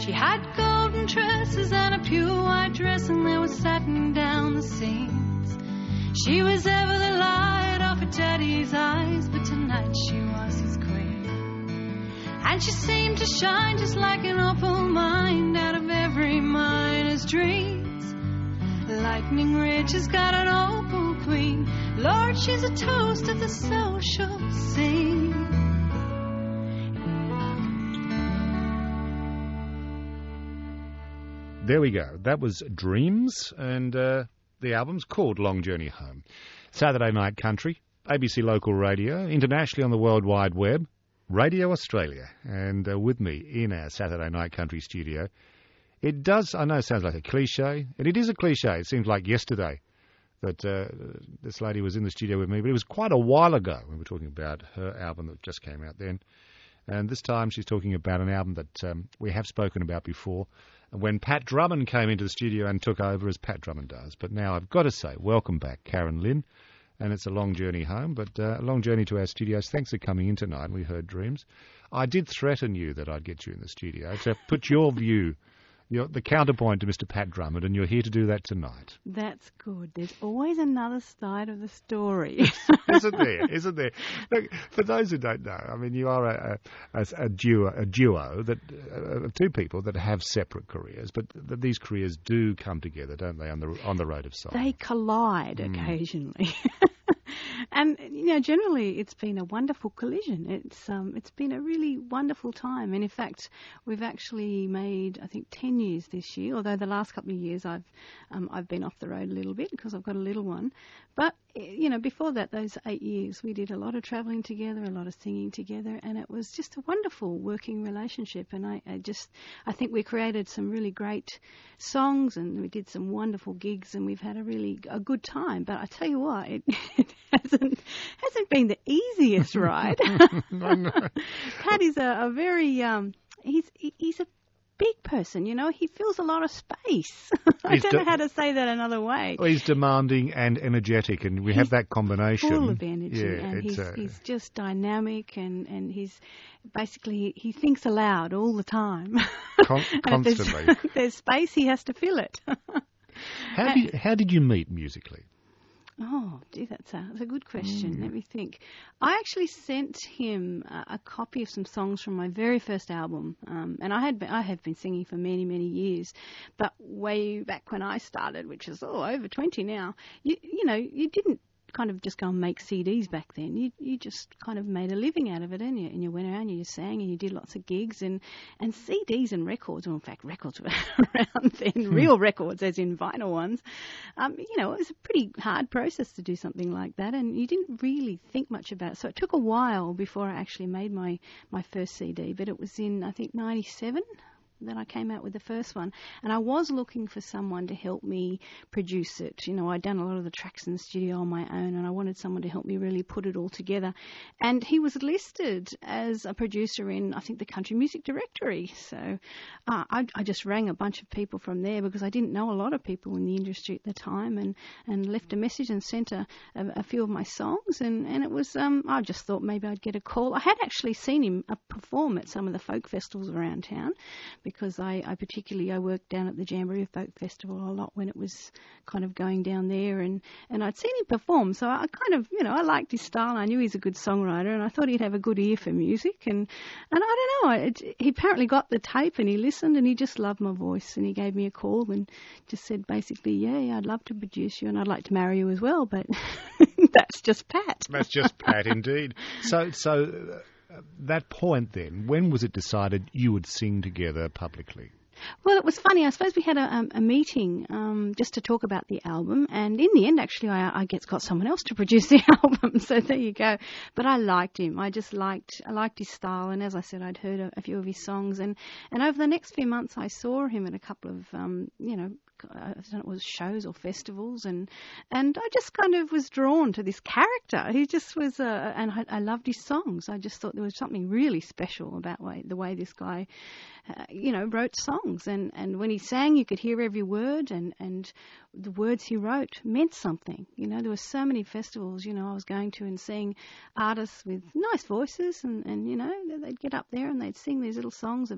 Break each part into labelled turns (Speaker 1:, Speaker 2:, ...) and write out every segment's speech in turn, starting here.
Speaker 1: She had golden tresses and a pure white dress, and there was satin down the seams. She was ever the light of her daddy's eyes, but tonight she was his queen. And she seemed to shine just like an opal mine out of every miner's dreams. Lightning Ridge has got an opal queen. Lord, she's a toast of the social scene.
Speaker 2: There we go. That was Dreams, and the album's called Long Journey Home. Saturday Night Country, ABC Local Radio, internationally on the World Wide Web, Radio Australia, and with me in our Saturday Night Country studio. It does, I know it sounds like a cliche, and it is a cliche. It seems like yesterday that this lady was in the studio with me, but it was quite a while ago when we were talking about her album that just came out then. And this time she's talking about an album that we have spoken about before, when Pat Drummond came into the studio and took over, as Pat Drummond does. But now I've got to say, welcome back, Karen Lynn. And it's a long journey home, but a long journey to our studios. Thanks for coming in tonight. We heard Dreams. I did threaten you that I'd get you in the studio to put your view, the counterpoint to Mr. Pat Drummond, and you're here to do that tonight.
Speaker 3: That's good. There's always another side of the story.
Speaker 2: Isn't there? Isn't there? Look, for those who don't know, I mean, you are a duo that two people that have separate careers, but these careers do come together, don't they, on the road of song?
Speaker 3: They collide occasionally. And, generally it's been a wonderful collision. It's been a really wonderful time. And, in fact, we've actually made, I think, 10 years this year, although the last couple of years I've been off the road a little bit because I've got a little one. But, before that, those 8 years, we did a lot of travelling together, a lot of singing together, and it was just a wonderful working relationship. And I think we created some really great songs, and we did some wonderful gigs, and we've had a good time. But I tell you what, it hasn't been the easiest ride. Pat is a very he's a big person, he fills a lot of space. I don't know how to say that another way.
Speaker 2: Well, he's demanding and energetic, and we have that combination.
Speaker 3: Full of energy, and he's just dynamic, and he's basically, he thinks aloud all the time.
Speaker 2: Constantly.
Speaker 3: If there's space, he has to fill it.
Speaker 2: How did you meet musically?
Speaker 3: Oh, gee, that's a good question. Let me think. I actually sent him a copy of some songs from my very first album, and I have been singing for many, many years. But way back when I started, which is over 20 now, you didn't kind of just go and make CDs back then. You just kind of made a living out of it, and you went around, you sang, and you did lots of gigs, and CDs and records, or in fact records were around then, real records as in vinyl ones. It was a pretty hard process to do something like that, and you didn't really think much about it. So it took a while before I actually made my first CD, but it was in, I think, 97. Then I came out with the first one, and I was looking for someone to help me produce it. I'd done a lot of the tracks in the studio on my own, and I wanted someone to help me really put it all together. And he was listed as a producer in, I think, the Country Music Directory. So I just rang a bunch of people from there because I didn't know a lot of people in the industry at the time, and left a message and sent a few of my songs, and it was, I just thought maybe I'd get a call. I had actually seen him perform at some of the folk festivals around town, because I worked down at the Jamboree Folk Festival a lot when it was kind of going down there, and I'd seen him perform, so I kind of, I liked his style. I knew he's a good songwriter, and I thought he'd have a good ear for music, and I don't know, he apparently got the tape, and he listened, and he just loved my voice, and he gave me a call and just said basically, yeah, I'd love to produce you, and I'd like to marry you as well, but that's just Pat.
Speaker 2: That's just Pat, indeed. So that point then, when was it decided you would sing together publicly?
Speaker 3: Well, it was funny. I suppose we had a meeting just to talk about the album, and in the end, actually, I got someone else to produce the album. So there you go. But I liked him. I liked his style, and as I said, I'd heard a few of his songs, and over the next few months, I saw him at a couple of I don't know, it was shows or festivals, and I just kind of was drawn to this character. He just was, and I loved his songs. I just thought there was something really special about the way this guy, wrote songs. And when he sang, you could hear every word, and the words he wrote meant something. There were so many festivals, I was going to and seeing artists with nice voices, and they'd get up there and they'd sing these little songs about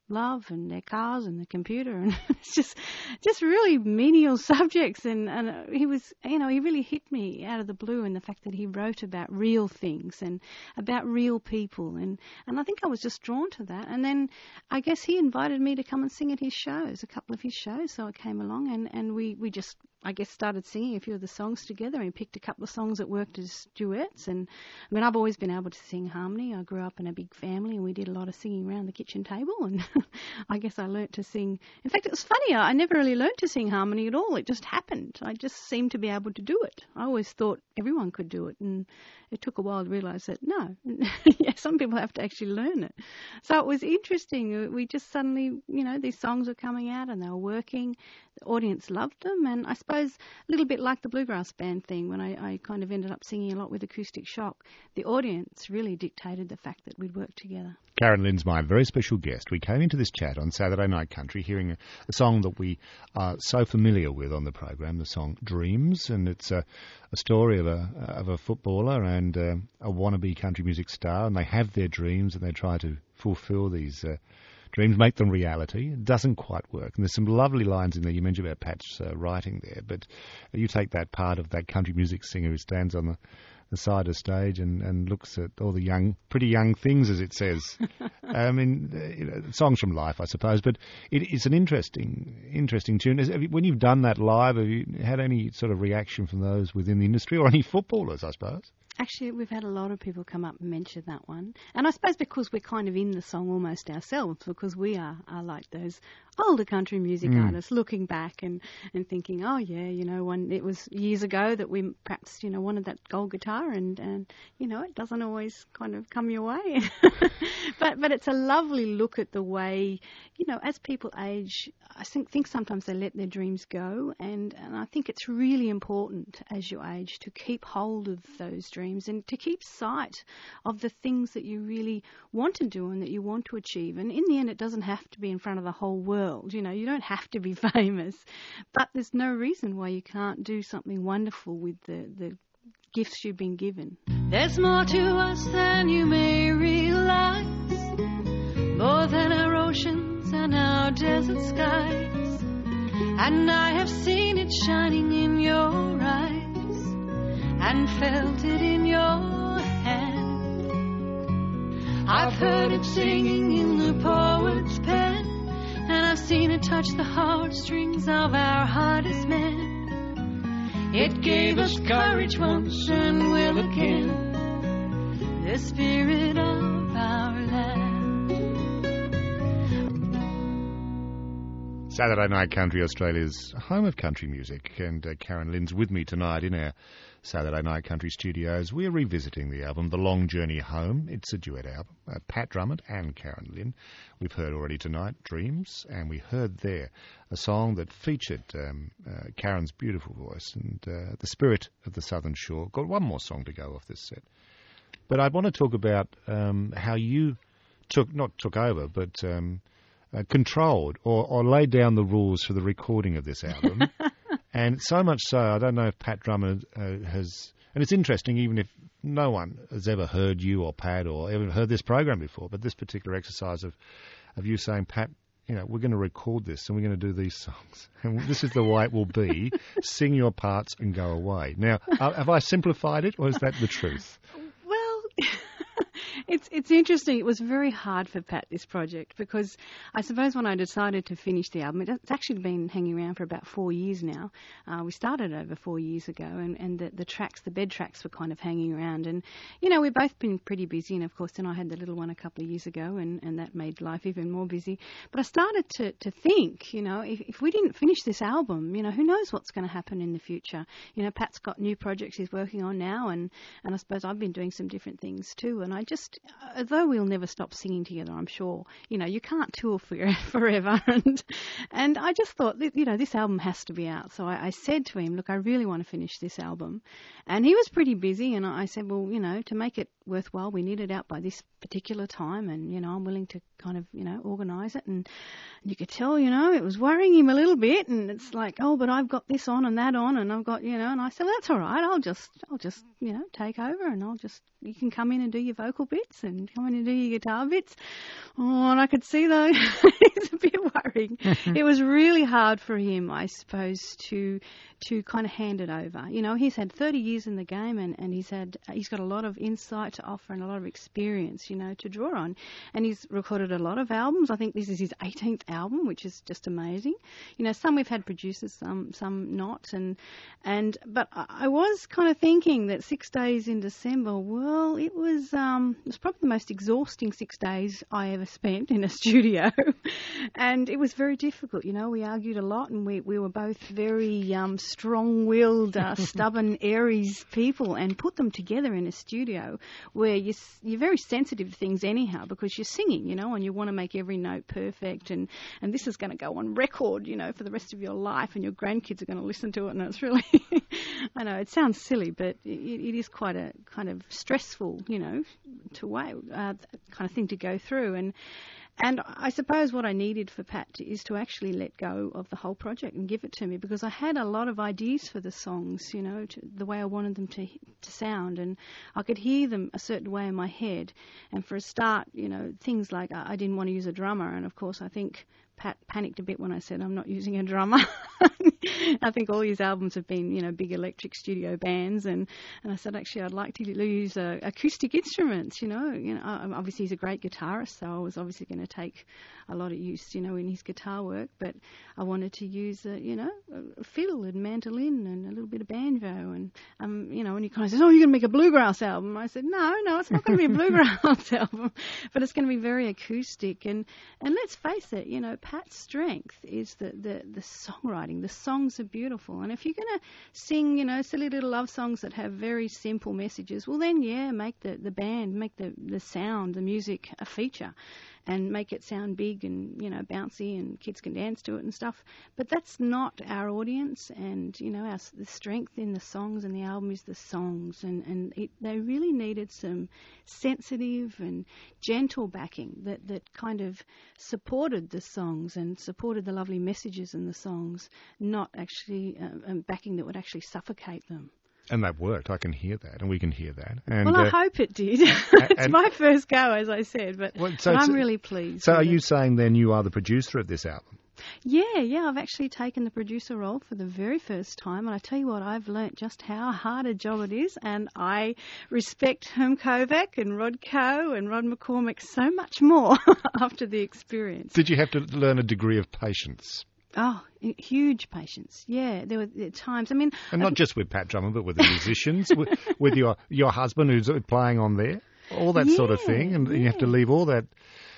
Speaker 3: love and their cars and the computer, and it's just really menial subjects. And he was, he really hit me out of the blue in the fact that he wrote about real things and about real people, and I think I was just drawn to that. And then I guess he invited me to come and sing at his shows, a couple of his shows, so I came along and we just, I guess, started singing a few of the songs together. He picked a couple of songs that worked as duets. And I mean, I've always been able to sing harmony. I grew up in a big family and we did a lot of singing around the kitchen table, and I guess I learnt to sing. In fact, it was funny, I never really learnt to sing harmony at all. It just happened. I just seemed to be able to do it. I always thought everyone could do it, and it took a while to realise that no, some people have to actually learn it. So it was interesting. We just suddenly, these songs were coming out and they were working. The audience loved them, and I suppose a little bit like the Bluegrass Band thing, when I kind of ended up singing a lot with Acoustic Shock, the audience really dictated the fact that we'd work together.
Speaker 2: Karen Lynn's my very special guest. We came into this chat on Saturday Night Country hearing a song that we are so familiar with on the program, the song Dreams, and it's a story of a footballer and a wannabe country music star, and they have their dreams and they try to fulfil these dreams, make them reality. It doesn't quite work. And there's some lovely lines in there. You mentioned about Pat's writing there, but you take that part of that country music singer who stands on the side of stage and looks at all the pretty young things, as it says. I mean, songs from life, I suppose, but it's an interesting tune. When you've done that live, have you had any sort of reaction from those within the industry or any footballers, I suppose?
Speaker 3: Actually, we've had a lot of people come up and mention that one. And I suppose because we're kind of in the song almost ourselves, because we are like those older country music artists looking back and thinking, oh, yeah, it was years ago that we perhaps, wanted that gold guitar and it doesn't always kind of come your way. But it's a lovely look at the way, as people age, I think sometimes they let their dreams go. And I think it's really important as you age to keep hold of those dreams and to keep sight of the things that you really want to do and that you want to achieve. And in the end, it doesn't have to be in front of the whole world. You don't have to be famous, but there's no reason why you can't do something wonderful with the gifts you've been given.
Speaker 1: There's more to us than you may realize, more than our oceans and our desert skies, and I have seen it shining in your eyes and felt it in your hand. I've heard it singing in the poet's pen, and I've seen it touch the heartstrings of our hardest men. It gave us courage once and will again, the spirit of our land.
Speaker 2: Saturday Night Country, Australia's home of country music, and Karen Lynn's with me tonight in our Saturday Night Country studios. We're revisiting the album, The Long Journey Home. It's a duet album. Pat Drummond and Karen Lynn. We've heard already tonight, Dreams, and we heard there a song that featured Karen's beautiful voice and the spirit of the Southern Shore. Got one more song to go off this set. But I want to talk about how you not took over, but controlled or laid down the rules for the recording of this album. And so much so, I don't know if Pat Drummond has... And it's interesting, even if no one has ever heard you or Pat or ever heard this program before, but this particular exercise of you saying, Pat, we're going to record this and we're going to do these songs. And this is the way it will be. Sing your parts and go away. Now, have I simplified it or is that the truth?
Speaker 3: Well... It's interesting. It was very hard for Pat, this project, because I suppose when I decided to finish the album, it's actually been hanging around for about 4 years now. We started over 4 years ago, and the tracks, the bed tracks, were kind of hanging around. And, we've both been pretty busy, and of course then I had the little one a couple of years ago, and that made life even more busy. But I started to think, if we didn't finish this album, who knows what's going to happen in the future. Pat's got new projects he's working on now, and I suppose I've been doing some different things too. And I just, although we'll never stop singing together, I'm sure, you can't tour forever. And I just thought, this album has to be out. So I said to him, look, I really want to finish this album. And he was pretty busy. And I said, well, to make it worthwhile, we need it out by this particular time. And, I'm willing to kind of, organise it. And you could tell, it was worrying him a little bit, and it's like, oh, but I've got this on and that on, and I've got, and I said, well, that's all right. I'll just, take over, and you can come in and do your vocal bits and come in and do your guitar bits. Oh, and I could see though, it's a bit worrying. It was really hard for him, I suppose, to kind of hand it over. He's had 30 years in the game, and he's got a lot of insight to offer and a lot of experience, to draw on. And he's recorded a lot of albums. I think this is his 18th album, which is just amazing. Some we've had producers, some not, but I was kind of thinking that 6 days in December, well, it was probably the most exhausting 6 days I ever spent in a studio, and it was very difficult. We argued a lot, and we were both very strong-willed, stubborn Aries people, and put them together in a studio where you're very sensitive to things anyhow, because you're singing, and you want to make every note perfect, and this is going to go on record, for the rest of your life, and your grandkids are going to listen to it, and it's really, I know it sounds silly, but it is quite a kind of stressful, kind of thing to go through, and I suppose what I needed for Pat is to actually let go of the whole project and give it to me, because I had a lot of ideas for the songs, the way I wanted them to sound, and I could hear them a certain way in my head. And for a start, things like I didn't want to use a drummer, and of course I think Pat panicked a bit when I said I'm not using a drummer. I think all his albums have been, big electric studio bands, and I said, actually, I'd like to use acoustic instruments, obviously he's a great guitarist, so I was obviously going to take a lot of use, in his guitar work, but I wanted to use, a fiddle and mandolin and a little bit of banjo, and, and he kind of says, oh, you're going to make a bluegrass album. I said, no, it's not going to be a bluegrass album, but it's going to be very acoustic, and let's face it, Pat's strength is the songwriting. The songs are beautiful, and if you're going to sing, silly little love songs that have very simple messages, well then, make the band, make the sound, the music a feature, and make it sound big and, bouncy, and kids can dance to it and stuff. But that's not our audience, and, the strength in the songs and the album is the songs, and they really needed some sensitive and gentle backing that kind of supported the songs and supported the lovely messages in the songs, not actually backing that would actually suffocate them.
Speaker 2: And that worked. I can hear that, and we can hear that. And,
Speaker 3: well, I hope it did. It's my first go, as I said, but I'm really pleased.
Speaker 2: So are you saying then you are the producer of this album?
Speaker 3: Yeah, I've actually taken the producer role for the very first time, and I tell you what, I've learnt just how hard a job it is, and I respect Herm Kovac and Rod Coe and Rod McCormick so much more after the experience.
Speaker 2: Did you have to learn a degree of patience?
Speaker 3: Oh, huge patience. Yeah, there were times. I mean,
Speaker 2: and not just with Pat Drummond, but with the musicians, with your husband who's playing on there, all that sort of thing, and you have to leave all that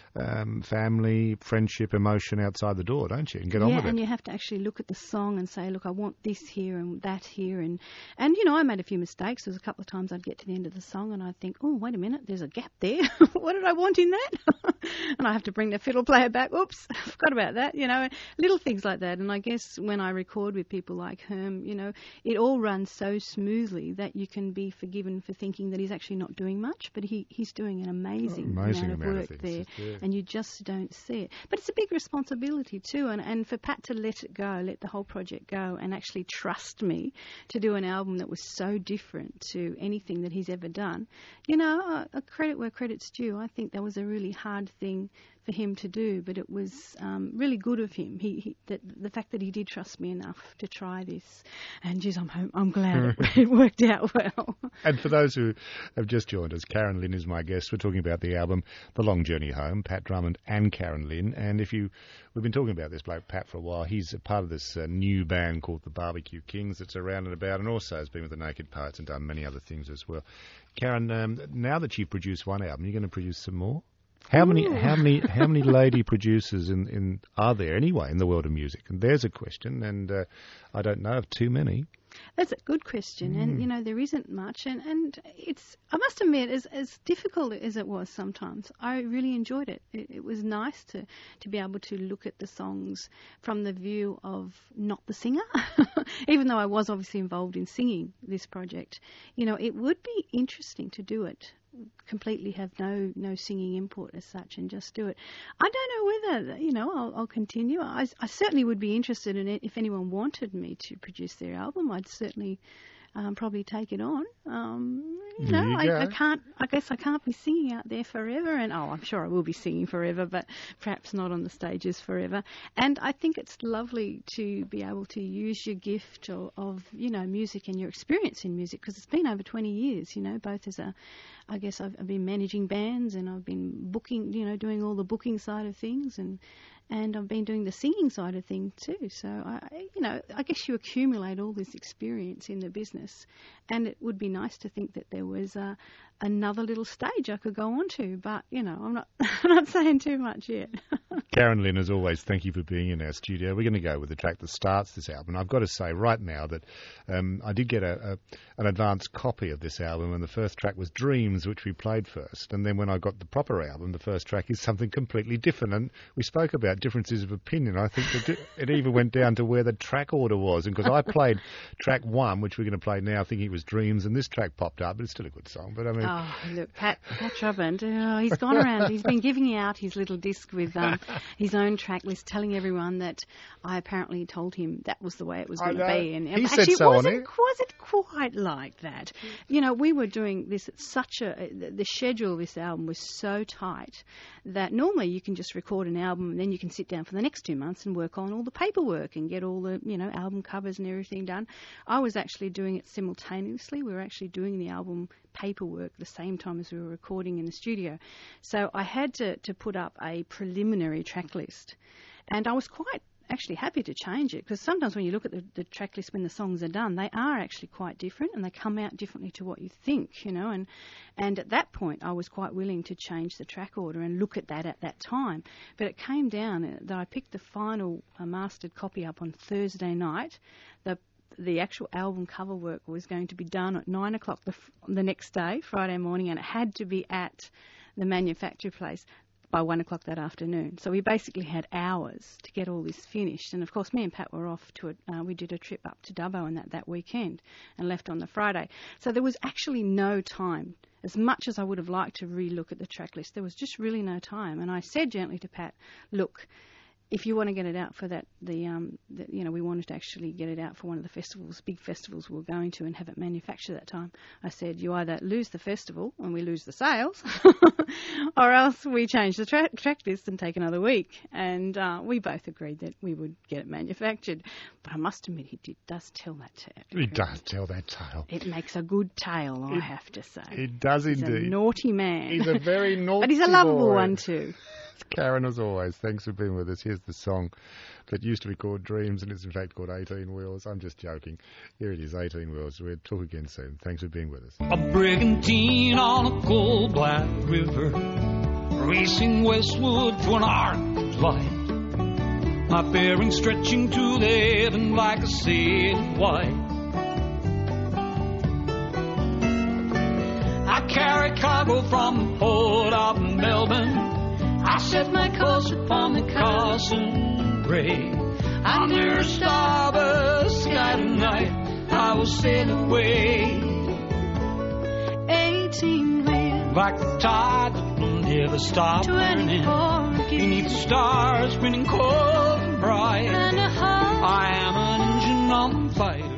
Speaker 2: family, friendship, emotion outside the door, don't you? And get on with it.
Speaker 3: Yeah, and you have to actually look at the song and say, look, I want this here and that here. And I made a few mistakes. There was a couple of times I'd get to the end of the song and I'd think, oh, wait a minute, there's a gap there. What did I want in that? And I have to bring the fiddle player back. Oops, I forgot about that. Little things like that. And I guess when I record with people like Herm, it all runs so smoothly that you can be forgiven for thinking that he's actually not doing much, but he's doing an amazing amount of work there. Yeah. And you just don't see it. But it's a big responsibility too, and for Pat to let it go, let the whole project go, and actually trust me to do an album that was so different to anything that he's ever done, a credit where credit's due. I think that was a really hard thing for him to do, but it was really good of him. The fact that he did trust me enough to try this, and geez, I'm glad it worked out well.
Speaker 2: And for those who have just joined us, Karen Lynn is my guest. We're talking about the album The Long Journey Home, Pat Drummond and Karen Lynn. And we've been talking about this bloke Pat for a while. He's a part of this new band called the Barbecue Kings that's around and about, and also has been with the Naked Poets and done many other things as well. Karen, now that you've produced one album, you're going to produce some more? How many lady producers are there anyway in the world of music? And there's a question, and I don't know of too many.
Speaker 3: That's a good question, and there isn't much, and it's, I must admit, as difficult as it was sometimes, I really enjoyed it. It was nice to be able to look at the songs from the view of not the singer, even though I was obviously involved in singing this project. It would be interesting to do it completely have no singing input as such and just do it. I don't know whether, I'll continue. I certainly would be interested in it if anyone wanted me to produce their album. I'd certainly probably take it on. I guess I can't be singing out there forever, and I'm sure I will be singing forever, but perhaps not on the stages forever. And I think it's lovely to be able to use your gift of music and your experience in music, because it's been over 20 years, both as I guess I've been managing bands, and I've been booking, doing all the booking side of things, and I've been doing the singing side of things too. So, I guess you accumulate all this experience in the business, and it would be nice to think that there was another little stage I could go on to, but, I'm not saying too much yet.
Speaker 2: Karen Lynn, as always, thank you for being in our studio. We're going to go with the track that starts this album. I've got to say right now that I did get an advance copy of this album, and the first track was Dreams, which we played first. And then when I got the proper album, the first track is something completely different. And we spoke about differences of opinion. I think that it even went down to where the track order was. And because I played track 1, which we're going to play now, thinking it was Dreams, and this track popped up, but it's still a good song. But I mean...
Speaker 3: Oh, look, Pat Drummond, he's gone around. He's been giving out his little disc with his own track list, telling everyone that I apparently told him that was the way it was going to be. And
Speaker 2: he
Speaker 3: actually,
Speaker 2: said so
Speaker 3: was it quite like that? We were doing this at the schedule of this album was so tight that normally you can just record an album and then you can sit down for the next 2 months and work on all the paperwork and get all the, album covers and everything done. I was actually doing it simultaneously. We were actually doing the album paperwork at the same time as we were recording in the studio. So I had to put up a preliminary track list. And I was quite actually happy to change it, because sometimes when you look at the track list when the songs are done, they are actually quite different and they come out differently to what you think, and at that point I was quite willing to change the track order and look at that time. But it came down that I picked the final mastered copy up on Thursday night. The actual album cover work was going to be done at 9 o'clock the next day, Friday morning, and it had to be at the manufacture place by 1 o'clock that afternoon. So we basically had hours to get all this finished. And of course, me and Pat were off to we did a trip up to Dubbo and that weekend and left on the Friday. So there was actually no time. As much as I would have liked to re-look at the track list, there was just really no time. And I said gently to Pat, look, if you want to get it out for we wanted to actually get it out for one of the big festivals we were going to, and have it manufactured that time. I said, you either lose the festival and we lose the sales, or else we change the track list and take another week. And we both agreed that we would get it manufactured. But I must admit, he does tell that tale.
Speaker 2: He does tell that tale.
Speaker 3: It makes a good tale, I have to say.
Speaker 2: It does indeed.
Speaker 3: He's a naughty man.
Speaker 2: He's a very naughty
Speaker 3: but he's a lovable
Speaker 2: boy.
Speaker 3: one too.
Speaker 2: Karen, as always, thanks for being with us. Here's the song that used to be called Dreams, and it's in fact called 18 Wheels. I'm just joking. Here it is, 18 Wheels. We'll talk again soon. Thanks for being with us.
Speaker 4: A brigantine on a cold black river, racing westward to an arc of light, my bearing stretching to the heaven like a sail white. I carry cargo from the port of Melbourne. I set my course upon the Carson Ray. Under a starboard sky tonight, I will sail away.
Speaker 1: 18 wheels,
Speaker 4: like the tide that will never stop turning, beneath the stars spinning cold and bright.
Speaker 1: And a heart,
Speaker 4: I am an engine on fire.